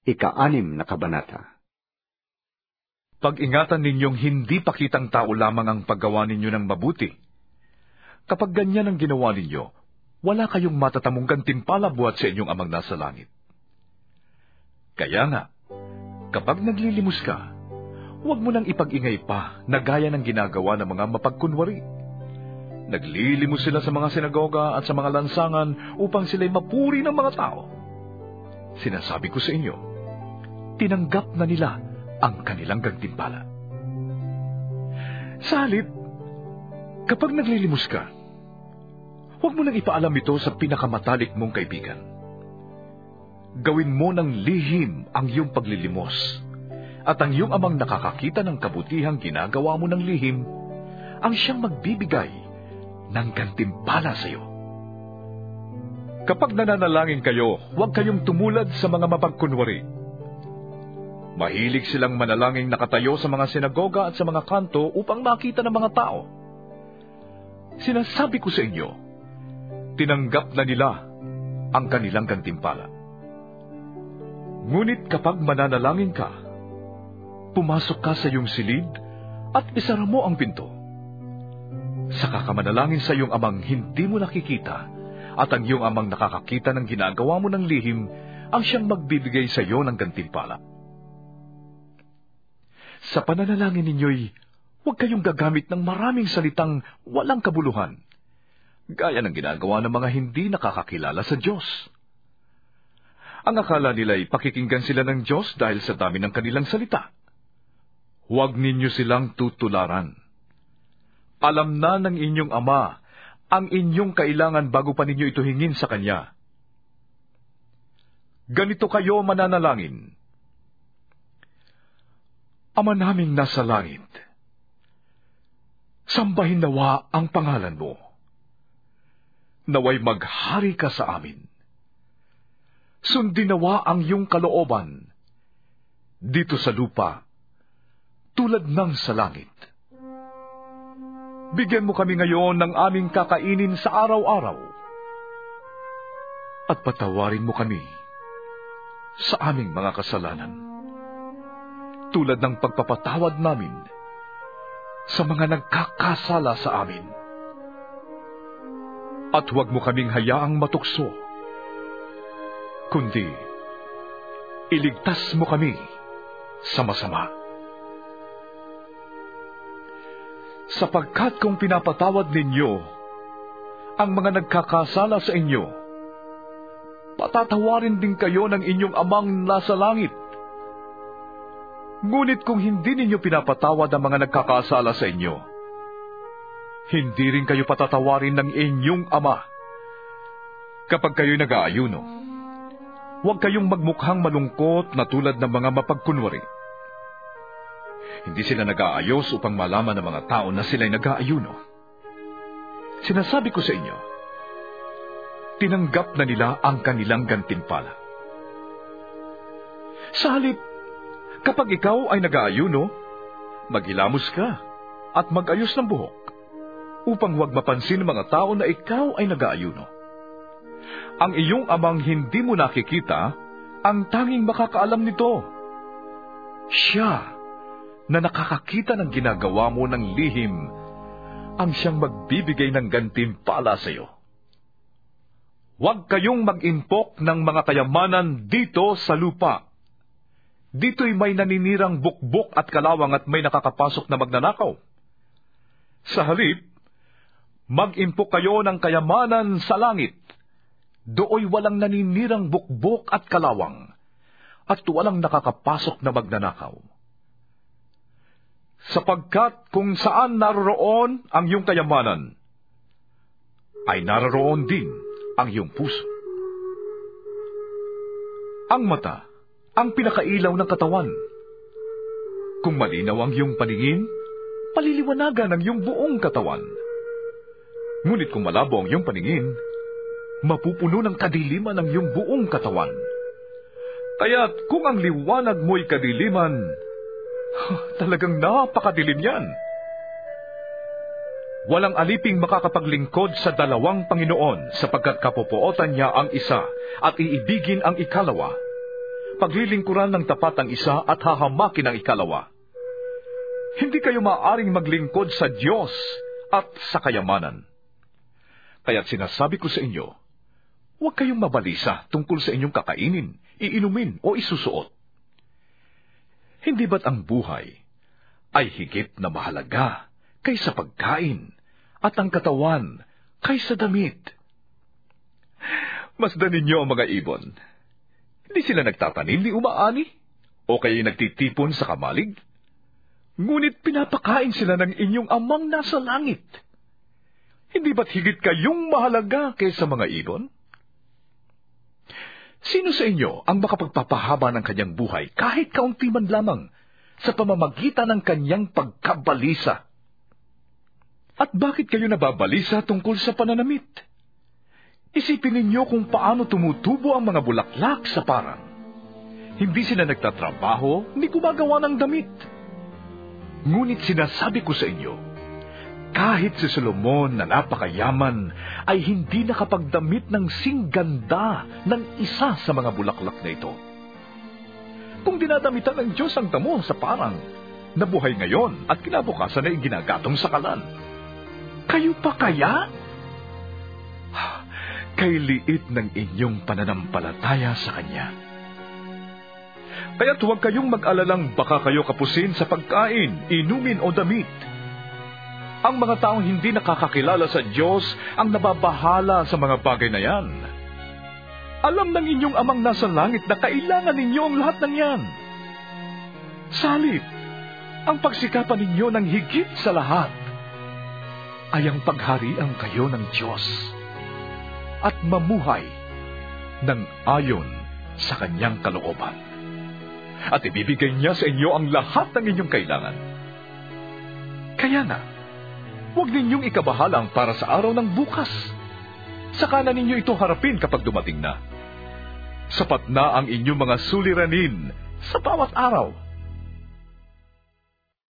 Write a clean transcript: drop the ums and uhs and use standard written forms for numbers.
Ika-6 na kabanata. Pag-ingatan ninyong hindi pakitang tao lamang ang paggawa ninyo ng mabuti. Kapag ganyan ang ginawa ninyo, wala kayong matatamong gantimpala buhat sa inyong amang nasa langit. Kaya nga, kapag naglilimos ka, huwag mo nang ipag-ingay pa na gaya ng ginagawa ng mga mapagkunwari. Naglilimos sila sa mga sinagoga at sa mga lansangan upang sila'y mapuri ng mga tao. Sinasabi ko sa inyo, tinanggap na nila ang kanilang gantimpala. Sa halip, kapag naglilimos ka, huwag mo nang ipaalam ito sa pinakamatalik mong kaibigan. Gawin mo ng lihim ang iyong paglilimos, at ang iyong amang nakakakita ng kabutihang ginagawa mo ng lihim, ang siyang magbibigay ng gantimpala sa iyo. Kapag nananalangin kayo, huwag kayong tumulad sa mga mapagkunwari. Mahilig silang manalangin nakatayo sa mga sinagoga at sa mga kanto upang makita ng mga tao. Sinasabi ko sa inyo, tinanggap na nila ang kanilang gantimpala. Ngunit kapag mananalangin ka, pumasok ka sa iyong silid at isara mo ang pinto. Saka ka manalangin sa iyong amang hindi mo nakikita, at ang iyong amang nakakakita ng ginagawa mo ng lihim, ang siyang magbibigay sa iyo ng gantimpala. Sa pananalangin ninyo'y huwag kayong gagamit ng maraming salitang walang kabuluhan, gaya ng ginagawa ng mga hindi nakakakilala sa Diyos. Ang akala nila'y pakikinggan sila ng Diyos dahil sa dami ng kanilang salita. Huwag ninyo silang tutularan. Alam na ng inyong Ama ang inyong kailangan bago pa ninyo ito hingin sa Kanya. Ganito kayo mananalangin: Ama naming nasa langit, sambahin nawa ang pangalan mo. Naway maghari ka sa amin. Sundin nawa ang iyong kalooban, dito sa lupa, tulad ng sa langit. Bigyan mo kami ngayon ng aming kakainin sa araw-araw. At patawarin mo kami sa aming mga kasalanan, tulad ng pagpapatawad namin sa mga nagkakasala sa amin. At huwag mo kaming hayaang matukso, kundi iligtas mo kami sa masama. Sapagkat kung pinapatawad ninyo ang mga nagkakasala sa inyo, patatawarin din kayo ng inyong amang nasa langit. Ngunit kung hindi ninyo pinapatawad ang mga nagkakasala sa inyo, hindi rin kayo patatawarin ng inyong Ama. Kapag kayo'y nag-aayuno, huwag kayong magmukhang malungkot na tulad ng mga mapagkunwari. Hindi sila nag-aayos upang malaman ng mga tao na sila'y nag-aayuno. Sinasabi ko sa inyo, tinanggap na nila ang kanilang gantimpala. Sa halip, kapag ikaw ay nag-aayuno, maghilamos ka at mag-ayos ng buhok, upang huwag mapansin ng mga tao na ikaw ay nag-aayuno. Ang iyong amang hindi mo nakikita, ang tanging makakaalam nito. Siya na nakakakita ng ginagawa mo ng lihim, ang siyang magbibigay ng gantimpala sa iyo. Huwag kayong mag-impok ng mga kayamanan dito sa lupa. Dito'y may naninirang bukbok at kalawang at may nakakapasok na magnanakaw. Sa halip, mag-impok kayo ng kayamanan sa langit. Dooy walang naninirang bukbok at kalawang, at walang nakakapasok na magnanakaw. Sapagkat kung saan naroroon ang iyong kayamanan, ay naroroon din ang iyong puso. Ang mata, ang pinakailaw ng katawan. Kung malinaw ang iyong paningin, paliliwanagan ang iyong buong katawan. Ngunit kung malabo ang iyong paningin, mapupuno ng kadiliman ang iyong buong katawan. Kaya't kung ang liwanag mo'y kadiliman, talagang napakadilim yan. Walang aliping makakapaglingkod sa dalawang Panginoon, sapagkat kapupuotan niya ang isa at iibigin ang ikalawa. paglilingkuran ng tapat ang isa at hahamakin ang ikalawa. Hindi kayo maaaring maglingkod sa Diyos at sa kayamanan. Kaya't sinasabi ko sa inyo, huwag kayong mabalisa tungkol sa inyong kakainin, iinumin o isusuot. Hindi ba't ang buhay ay higit na mahalaga kaysa pagkain at ang katawan kaysa damit? Masdan ninyo ang mga ibon. Hindi sila nagtatanim ni umaani o kaya nagtitipon sa kamalig. Ngunit pinapakain sila ng inyong amang nasa langit. Hindi ba't higit kayong mahalaga kaysa mga ibon? Sino sa inyo ang makapagpapahaba ng kanyang buhay kahit kaunti man lamang sa pamamagitan ng kanyang pagkabalisa? At bakit kayo nababalisa tungkol sa pananamit? Isipin ninyo kung paano tumutubo ang mga bulaklak sa parang. Hindi sila nagtatrabaho, hindi gumagawa ng damit. Ngunit sinasabi ko sa inyo, kahit si Solomon na napakayaman ay hindi nakapagdamit ng singganda ng isa sa mga bulaklak na ito. Kung dinadamitan ng Diyos ang damo sa parang, nabuhay ngayon at kinabukasan ay ginagatong sa kalan, kayo pa kaya? Kay liit ng inyong pananampalataya sa Kanya. Kaya't huwag kayong mag-alalang baka kayo kapusin sa pagkain, inumin o damit. Ang mga taong hindi nakakakilala sa Diyos ang nababahala sa mga bagay na yan. Alam ng inyong amang nasa langit na kailangan ninyo ang lahat ng yan. Salip, ang pagsikapan ninyo ng higit sa lahat ay ang pagharian kayo ng Diyos at mamuhay ng ayon sa Kanyang kalooban. At ibibigay niya sa inyo ang lahat ng inyong kailangan. Kaya na, huwag ninyong ikabahalang para sa araw ng bukas. Saka na ninyo ito harapin kapag dumating na. Sapat na ang inyong mga suliranin sa bawat araw.